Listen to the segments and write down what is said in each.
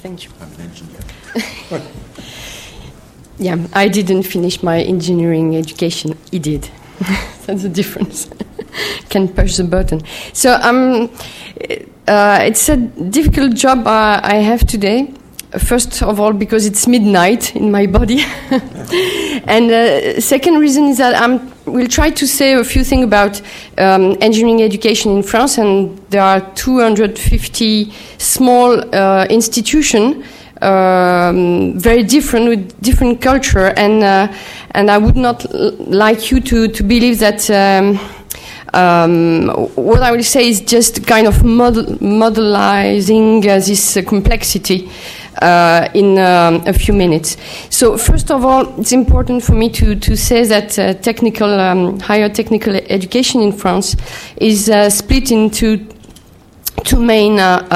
Thank you. I've mentioned that. Yeah, I didn't finish my engineering education. He did. That's the difference. Can push the button. So it's a difficult job I have today. First of all, because it's midnight in my body. And second reason is that we'll try to say a few things about engineering education in France. And there are 250 small institutions, very different with different culture. And I would not like you to believe that what I will say is just kind of modelizing this complexity in a few minutes. So first of all, it's important for me to say that higher technical education in France is split into two main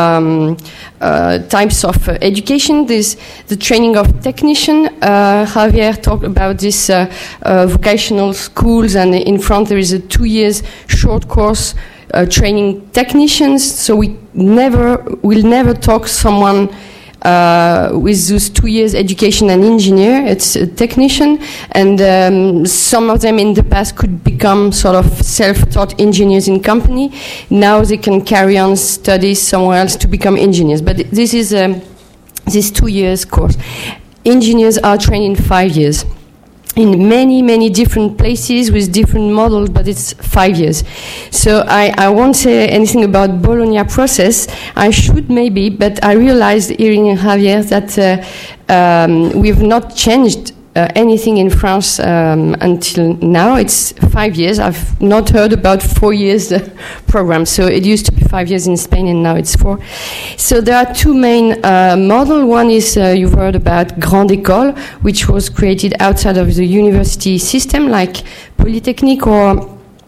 types of education. There's the training of technician. Javier talked about this vocational schools, and in France there is a 2 years short course training technicians. So we'll never talk someone with those 2 years education and engineer. It's a technician, and some of them in the past could become sort of self-taught engineers in company. Now they can carry on studies somewhere else to become engineers. But this is this 2 years course. Engineers are trained in 5 years. In many different places with different models, but it's 5 years. So I won't say anything about Bologna process. I should maybe, but I realized hearing Javier that we've not changed anything in France until now. It's 5 years. I've not heard about 4 years program. So it used to be 5 years in Spain, and now it's 4. So there are two main models. One is you've heard about Grande École, which was created outside of the university system, like Polytechnique, or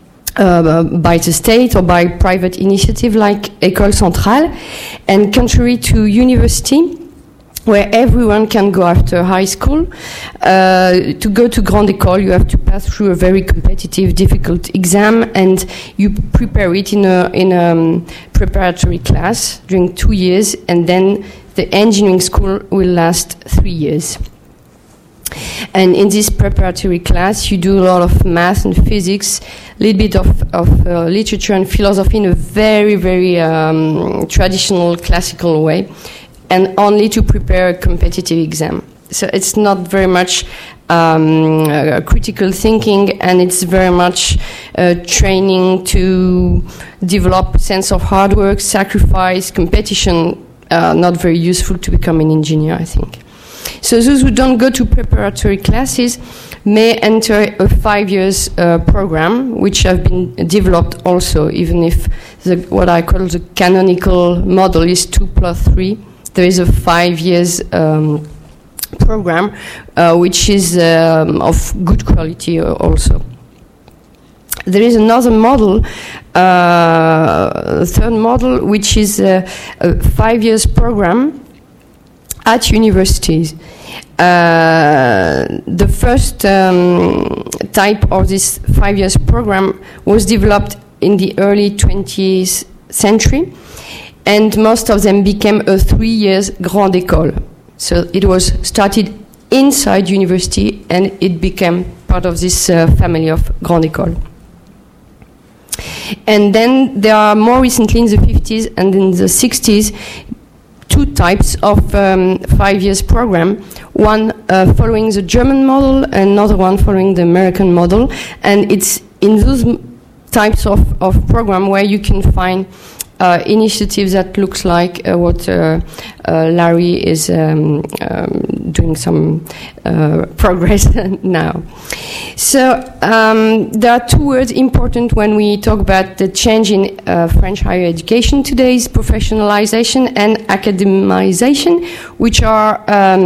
by the state or by private initiative, like École Centrale. And contrary to university, where everyone can go after high school, to go to Grande École, you have to pass through a very competitive, difficult exam, and you prepare it in a preparatory class during 2 years, and then the engineering school will last 3 years. And in this preparatory class, you do a lot of math and physics, a little bit of literature and philosophy in a very traditional, classical way, and only to prepare a competitive exam. So it's not very much critical thinking, and it's very much training to develop a sense of hard work, sacrifice, competition, not very useful to become an engineer, I think. So those who don't go to preparatory classes may enter a 5 years program, which have been developed also, even if what I call the canonical model is 2 + 3. There is a 5 years program, which is of good quality also. There is another model, third model, which is a 5 years program at universities. The first type of this 5 years program was developed in the early 20th century, and most of them became a 3 years Grande École. So it was started inside university, and it became part of this family of Grande École. And then there are more recently, in the 50s and in the 60s, two types of 5 years program. One following the German model, another one following the American model. And it's in those types of program where you can find initiatives that looks like what Larry is doing some progress now. So there are two words important when we talk about the change in French higher education today: is professionalization and academization, which are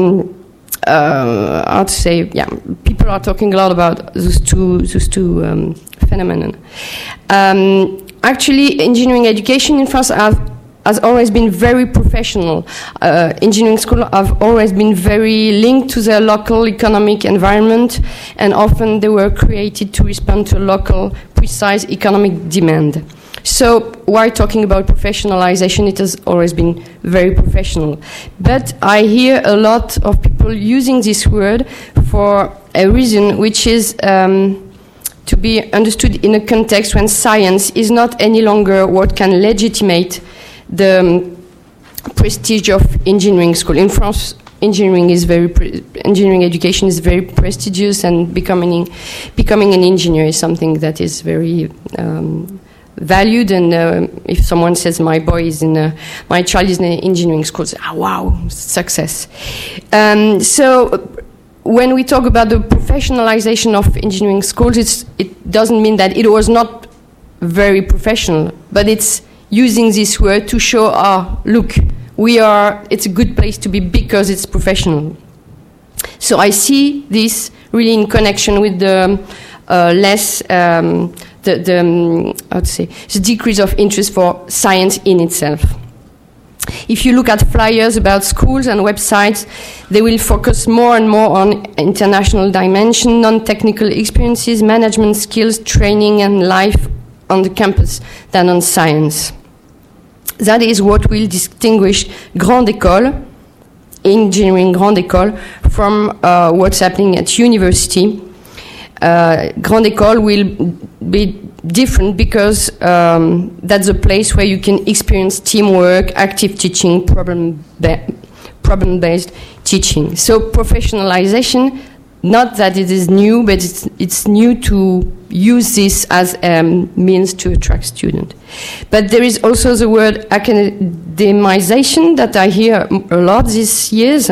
how to say? Yeah, people are talking a lot about those two phenomena. Actually, engineering education in France has always been very professional. Engineering schools have always been very linked to their local economic environment, and often they were created to respond to local, precise economic demand. So while talking about professionalization, it has always been very professional. But I hear a lot of people using this word for a reason which is to be understood in a context when science is not any longer what can legitimate the prestige of engineering school. In France, engineering education is very prestigious, and becoming an engineer is something that is very valued. And if someone says my child is in an engineering school, say, oh, wow, success. So when we talk about the professionalization of engineering schools, it doesn't mean that it was not very professional, but it's using this word to show, look, it's a good place to be because it's professional. So I see this really in connection with the decrease of interest for science in itself. If you look at flyers about schools and websites, they will focus more and more on international dimension, non-technical experiences, management skills, training, and life on the campus than on science. That is what will distinguish Grande École, engineering Grande École, from what's happening at university. Grande École will be different because that's a place where you can experience teamwork, active teaching, problem-based teaching. So professionalization, not that it is new, but it's new to use this as a means to attract students. But there is also the word academization that I hear a lot these years,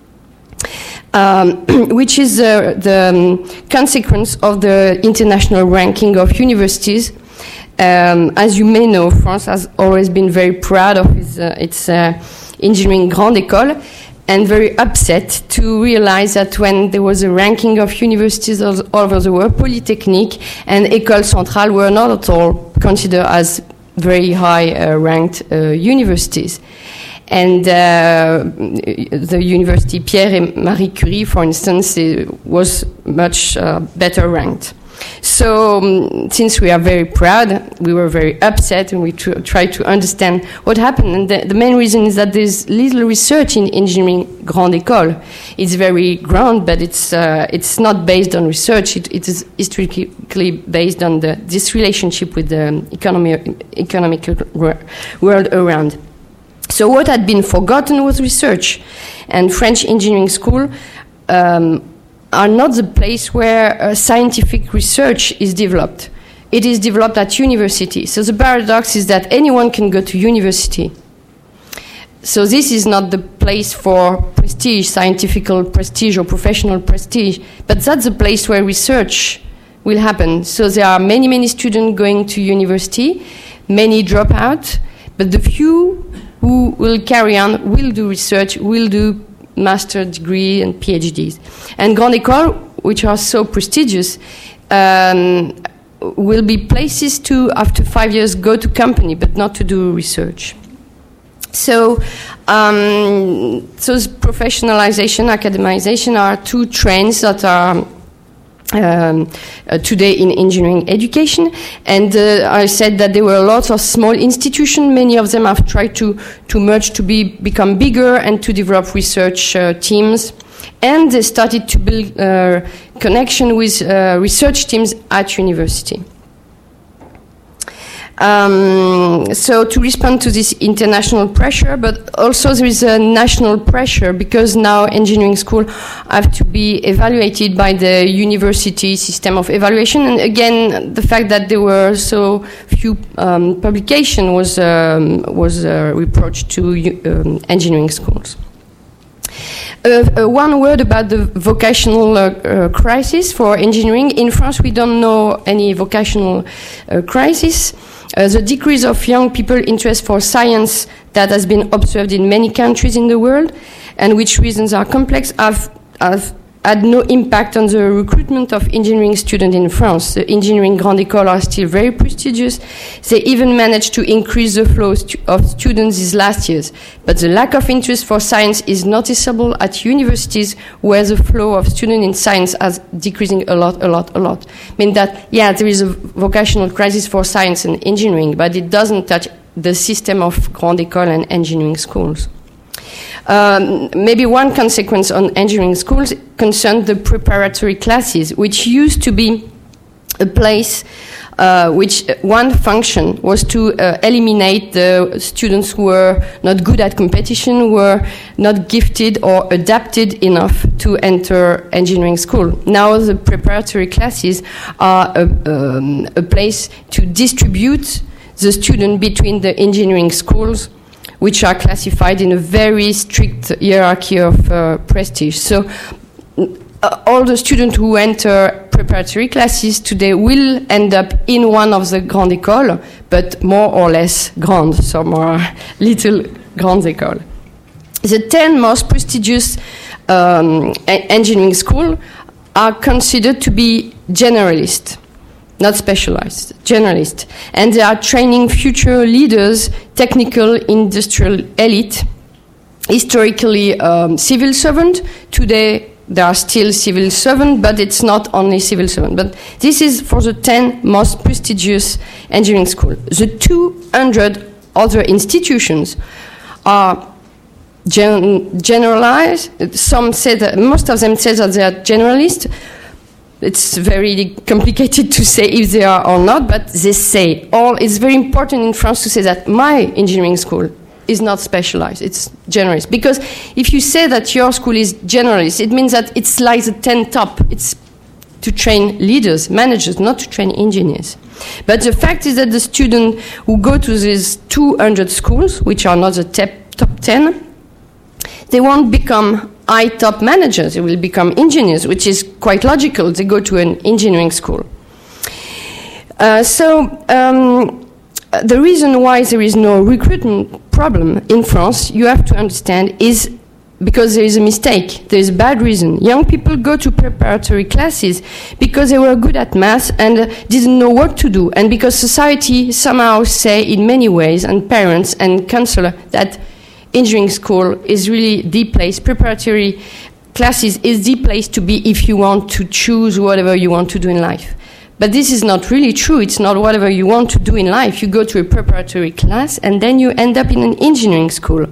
which is the consequence of the international ranking of universities. As you may know, France has always been very proud of its engineering Grande École, and very upset to realize that when there was a ranking of universities all over the world, Polytechnique and École Centrale were not at all considered as very high ranked universities. And the university Pierre and Marie Curie, for instance, was much better ranked. So since we are very proud, we were very upset, and we tried to understand what happened. And the main reason is that there's little research in engineering Grande École. It's very grand, but it's not based on research. It is historically based on this relationship with the economic world around. So what had been forgotten was research, and French engineering school are not the place where scientific research is developed. It is developed at university. So the paradox is that anyone can go to university. So this is not the place for prestige, scientific prestige or professional prestige, but that's the place where research will happen. So there are many, many students going to university, many drop out, but the few who will carry on will do research, will do master degree and PhDs. And Grande École, which are so prestigious, will be places to, after 5 years, go to company, but not to do research. So professionalization, academization are two trends that are today in engineering education, and I said that there were lots of small institutions. Many of them have tried to merge to become bigger and to develop research teams, and they started to build connection with research teams at university. So to respond to this international pressure, but also there is a national pressure, because now engineering schools have to be evaluated by the university system of evaluation. And again, the fact that there were so few publications was a reproach to engineering schools. One word about the vocational crisis for engineering. In France, we don't know any vocational crisis. The decrease of young people's interest for science that has been observed in many countries in the world, and which reasons are complex, have had no impact on the recruitment of engineering students in France. The engineering Grande École are still very prestigious. They even managed to increase the flow of students these last years. But the lack of interest for science is noticeable at universities where the flow of students in science is decreasing a lot. Meaning that, yeah, there is a vocational crisis for science and engineering, but it doesn't touch the system of Grande École and engineering schools. Maybe one consequence on engineering schools concerned the preparatory classes, which used to be a place which one function was to eliminate the students who were not good at competition, were not gifted or adapted enough to enter engineering school. Now the preparatory classes are a place to distribute the student between the engineering schools, which are classified in a very strict hierarchy of prestige. So all the students who enter preparatory classes today will end up in one of the Grandes Écoles, but more or less grand, some are little Grandes Écoles. The 10 most prestigious engineering schools are considered to be generalist, not specialized, generalist. And they are training future leaders, technical, industrial elite, historically civil servant. Today, there are still civil servants, but it's not only civil servant. But this is for the 10 most prestigious engineering schools. The 200 other institutions are generalized. Some say that, most of them say that they are generalist. It's very complicated to say if they are or not, but they say all. It's very important in France to say that my engineering school is not specialized, it's generalist. Because if you say that your school is generalist, it means that it's like the 10 top. It's to train leaders, managers, not to train engineers. But the fact is that the students who go to these 200 schools, which are not the top 10, they won't become top managers, they will become engineers, which is quite logical. They go to an engineering school. The reason why there is no recruitment problem in France, you have to understand, is because there is a mistake. There is a bad reason. Young people go to preparatory classes because they were good at math and didn't know what to do, and because society somehow say in many ways, and parents and counselor, that engineering school is really the place, preparatory classes is the place to be if you want to choose whatever you want to do in life. But this is not really true. It's not whatever you want to do in life. You go to a preparatory class and then you end up in an engineering school.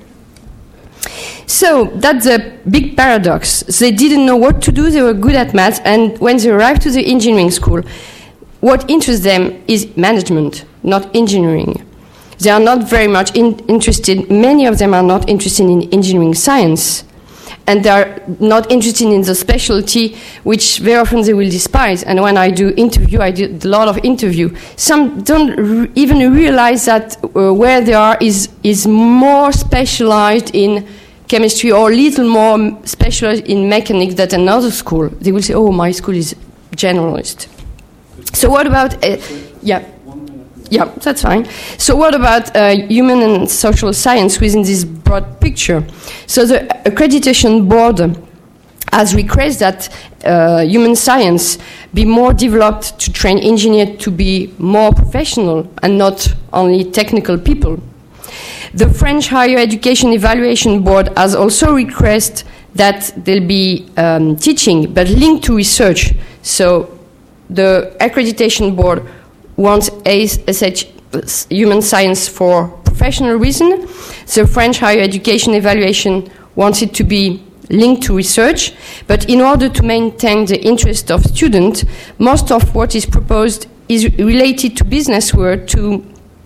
So that's a big paradox. They didn't know what to do. They were good at math. And when they arrived to the engineering school, what interests them is management, not engineering. They are not very much interested, many of them are not interested in engineering science, and they are not interested in the specialty, which very often they will despise. And when I do interview, I did a lot of interview. Some don't even realize that where they are is more specialized in chemistry or little more specialized in mechanics than another school. They will say, oh, my school is generalist. So what about, Yeah, that's fine. So what about human and social science within this broad picture? So the accreditation board has requested that human science be more developed to train engineers to be more professional and not only technical people. The French Higher Education Evaluation Board has also requested that there'll be teaching, but linked to research. So the accreditation board wants human science for professional reason. The French Higher Education Evaluation wants it to be linked to research, but in order to maintain the interest of students, most of what is proposed is related to business work, to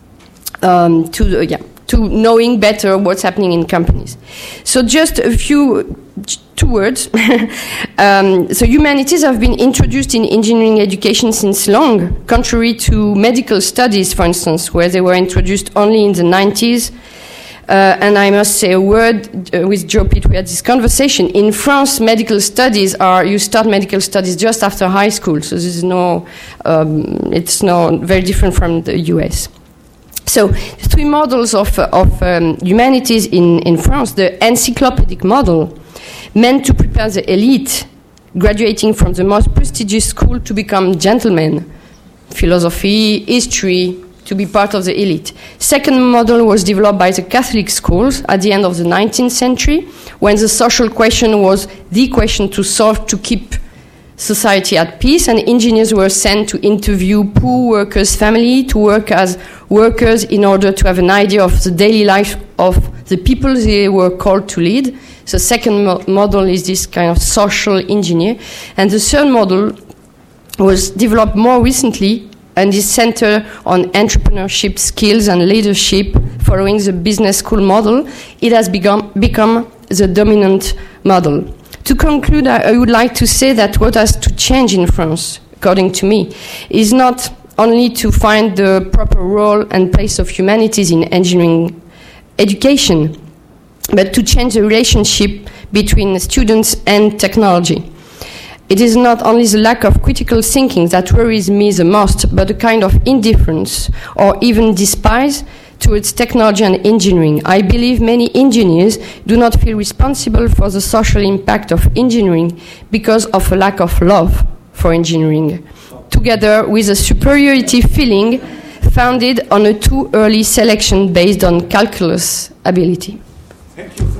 knowing better what's happening in companies. So just two words. So humanities have been introduced in engineering education since long, contrary to medical studies, for instance, where they were introduced only in the 90s. And I must say a word with Joe Pitt, we had this conversation. In France, medical studies you start medical studies just after high school, so this is it's very different from the US. So, three models of humanities in France. The encyclopedic model, meant to prepare the elite graduating from the most prestigious school to become gentlemen, philosophy, history, to be part of the elite. Second model was developed by the Catholic schools at the end of the 19th century, when the social question was the question to solve to keep society at peace, and engineers were sent to interview poor workers' family, to work as workers in order to have an idea of the daily life of the people they were called to lead. The second model is this kind of social engineer. And the third model was developed more recently and is centered on entrepreneurship skills and leadership following the business school model. It has become the dominant model. To conclude, I would like to say that what has to change in France, according to me, is not only to find the proper role and place of humanities in engineering education, but to change the relationship between students and technology. It is not only the lack of critical thinking that worries me the most, but a kind of indifference or even despise towards technology and engineering. I believe many engineers do not feel responsible for the social impact of engineering because of a lack of love for engineering, together with a superiority feeling founded on a too early selection based on calculus ability. Thank you.